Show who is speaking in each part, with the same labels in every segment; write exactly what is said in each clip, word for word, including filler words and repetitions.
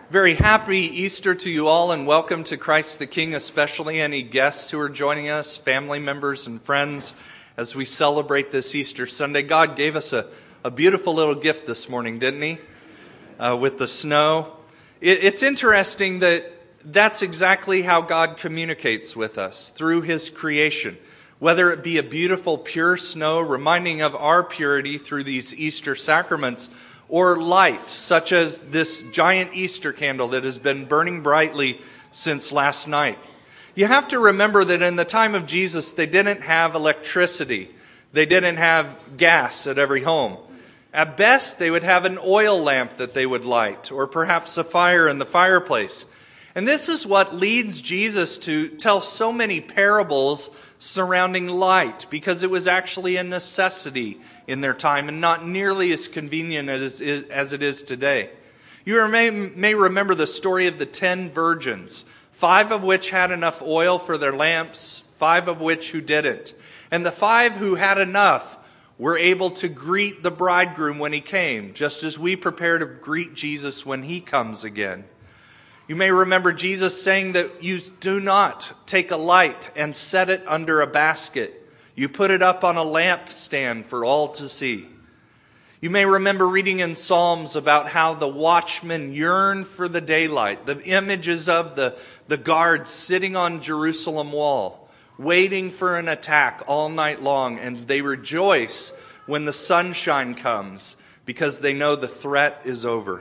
Speaker 1: Very happy Easter to you all, and welcome to Christ the King, especially any guests who are joining us, family members and friends, as we celebrate this Easter Sunday. God gave us a, a beautiful little gift this morning, didn't He? Uh, with the snow. It, it's interesting that that's exactly how God communicates with us, through His creation. Whether it be a beautiful, pure snow, reminding of our purity through these Easter sacraments, or light, such as this giant Easter candle that has been burning brightly since last night. You have to remember that in the time of Jesus, they didn't have electricity. They didn't have gas at every home. At best, they would have an oil lamp that they would light, or perhaps a fire in the fireplace. And this is what leads Jesus to tell so many parables surrounding light, because it was actually a necessity in their time and not nearly as convenient as, as it is today. You may, may remember the story of the ten virgins, five of which had enough oil for their lamps, five of which who didn't. And the five who had enough were able to greet the bridegroom when he came, just as we prepare to greet Jesus when he comes again. You may remember Jesus saying that you do not take a light and set it under a basket. You put it up on a lampstand for all to see. You may remember reading in Psalms about how the watchmen yearn for the daylight. The images of the, the guards sitting on Jerusalem wall, waiting for an attack all night long. And they rejoice when the sunshine comes because they know the threat is over.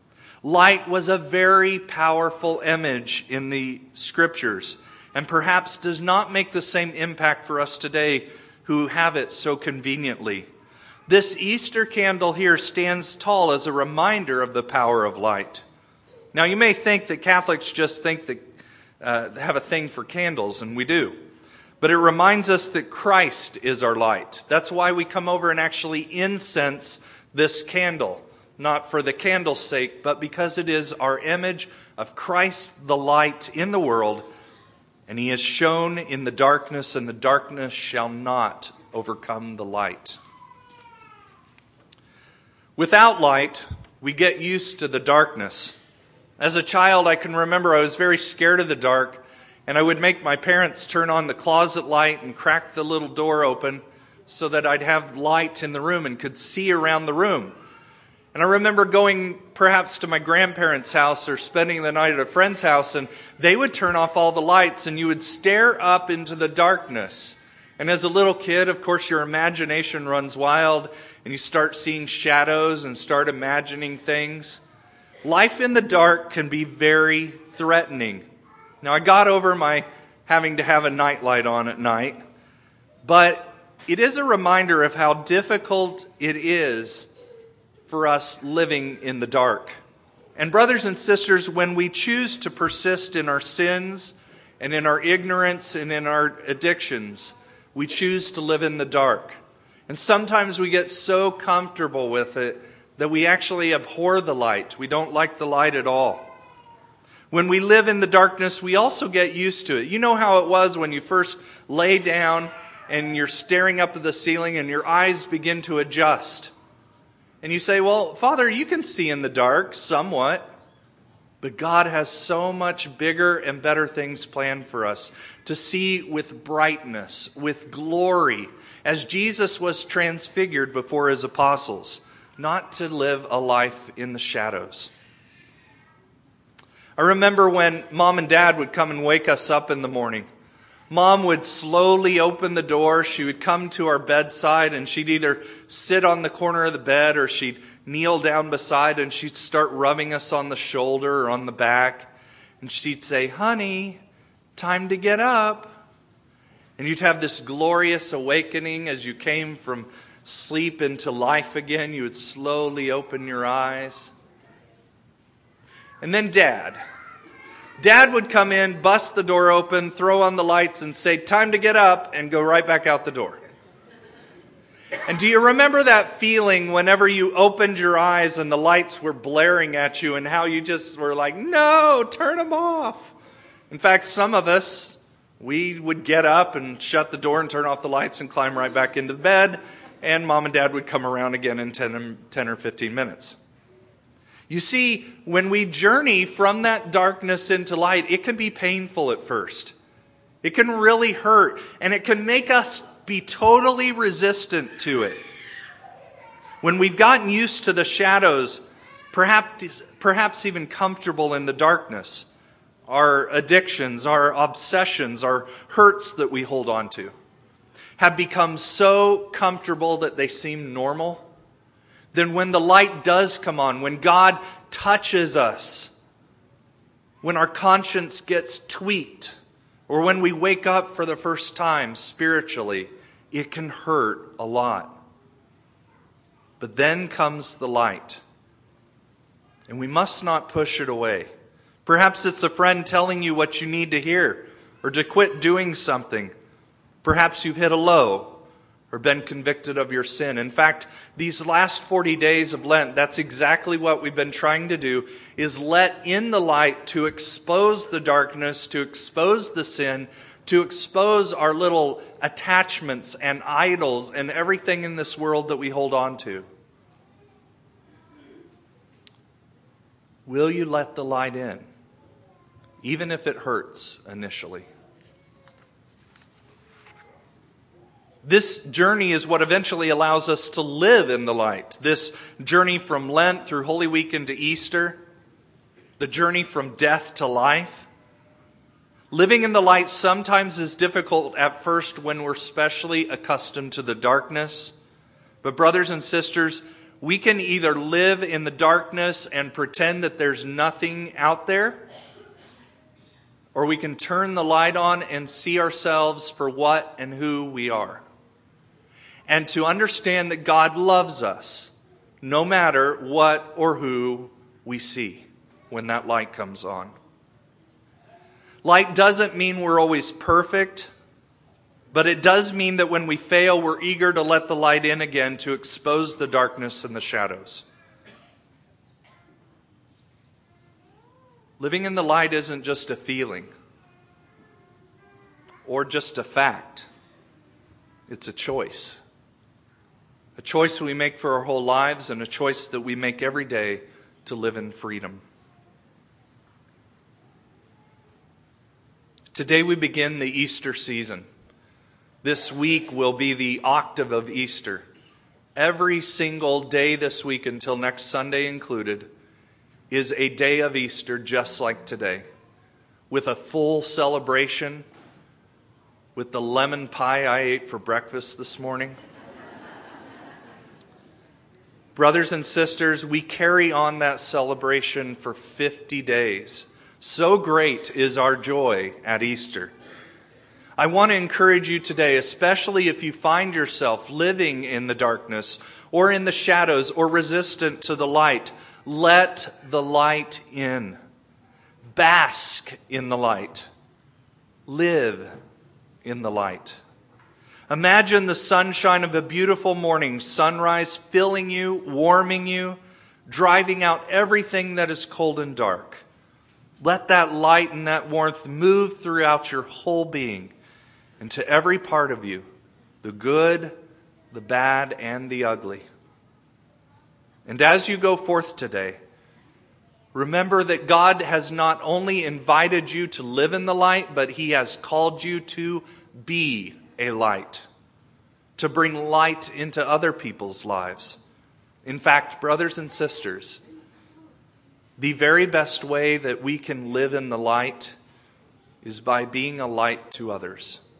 Speaker 1: Light was a very powerful image in the Scriptures, and perhaps does not make the same impact for us today who have it so conveniently. This Easter candle here stands tall as a reminder of the power of light. Now, you may think that Catholics just think that uh, have a thing for candles, and we do. But it reminds us that Christ is our light. That's why we come over and actually incense this candle. Not for the candle's sake, but because it is our image of Christ the light in the world, and He is shown in the darkness, and the darkness shall not overcome the light. Without light, we get used to the darkness. As a child, I can remember I was very scared of the dark, and I would make my parents turn on the closet light and crack the little door open so that I'd have light in the room and could see around the room. And I remember going perhaps to my grandparents' house or spending the night at a friend's house, and they would turn off all the lights and you would stare up into the darkness. And as a little kid, of course, your imagination runs wild and you start seeing shadows and start imagining things. Life in the dark can be very threatening. Now, I got over my having to have a nightlight on at night, but it is a reminder of how difficult it is for us living in the dark. And brothers and sisters, when we choose to persist in our sins and in our ignorance and in our addictions, we choose to live in the dark. And sometimes we get so comfortable with it that we actually abhor the light. We don't like the light at all. When we live in the darkness, we also get used to it. You know how it was when you first lay down and you're staring up at the ceiling and your eyes begin to adjust. And you say, well, Father, you can see in the dark somewhat. But God has so much bigger and better things planned for us. To see with brightness, with glory, as Jesus was transfigured before His apostles. Not to live a life in the shadows. I remember when Mom and Dad would come and wake us up in the morning. Mom would slowly open the door. She would come to our bedside and she'd either sit on the corner of the bed or she'd kneel down beside and she'd start rubbing us on the shoulder or on the back. And she'd say, honey, time to get up. And you'd have this glorious awakening as you came from sleep into life again. You would slowly open your eyes. And then Dad. Dad would come in, bust the door open, throw on the lights, and say, time to get up, and go right back out the door. And do you remember that feeling whenever you opened your eyes and the lights were blaring at you and how you just were like, no, turn them off? In fact, some of us, we would get up and shut the door and turn off the lights and climb right back into the bed, and Mom and Dad would come around again in ten or fifteen minutes. You see, when we journey from that darkness into light, it can be painful at first. It can really hurt, and it can make us be totally resistant to it. When we've gotten used to the shadows, perhaps, perhaps even comfortable in the darkness, our addictions, our obsessions, our hurts that we hold on to have become so comfortable that they seem normal, then when the light does come on, when God touches us, when our conscience gets tweaked, or when we wake up for the first time spiritually, it can hurt a lot. But then comes the light, and we must not push it away. Perhaps it's a friend telling you what you need to hear, or to quit doing something. Perhaps you've hit a low, or been convicted of your sin. In fact, these last forty days of Lent, that's exactly what we've been trying to do, is let in the light to expose the darkness, to expose the sin, to expose our little attachments and idols and everything in this world that we hold on to. Will you let the light in, even if it hurts initially? This journey is what eventually allows us to live in the light. This journey from Lent through Holy Week into Easter, the journey from death to life. Living in the light sometimes is difficult at first when we're especially accustomed to the darkness. But brothers and sisters, we can either live in the darkness and pretend that there's nothing out there, or we can turn the light on and see ourselves for what and who we are. And to understand that God loves us, no matter what or who we see when that light comes on. Light doesn't mean we're always perfect, but it does mean that when we fail, we're eager to let the light in again to expose the darkness and the shadows. Living in the light isn't just a feeling or just a fact. It's a choice. A choice we make for our whole lives, and a choice that we make every day to live in freedom. Today we begin the Easter season. This week will be the octave of Easter. Every single day this week, until next Sunday included, is a day of Easter just like today, with a full celebration, with the lemon pie I ate for breakfast this morning. Brothers and sisters, we carry on that celebration for fifty days. So great is our joy at Easter. I want to encourage you today, especially if you find yourself living in the darkness or in the shadows or resistant to the light, let the light in. Bask in the light. Live in the light. Imagine the sunshine of a beautiful morning, sunrise filling you, warming you, driving out everything that is cold and dark. Let that light and that warmth move throughout your whole being, into every part of you, the good, the bad, and the ugly. And as you go forth today, remember that God has not only invited you to live in the light, but He has called you to be a light, to bring light into other people's lives. In fact, brothers and sisters, the very best way that we can live in the light is by being a light to others.